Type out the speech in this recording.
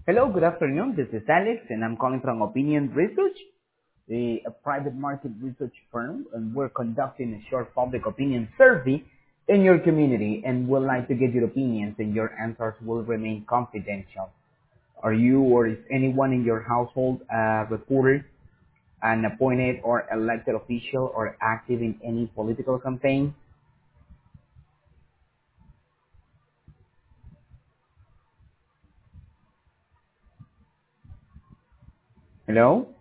Hello, good afternoon. This is Alex, and I'm calling from Opinion Research, a private market research firm, and we're conducting a short public opinion survey in your community, and we'd like to get your opinions, and your answers will remain confidential. Are you or is anyone in your household a reporter, an appointed or elected official, or active in any political campaign? Hello?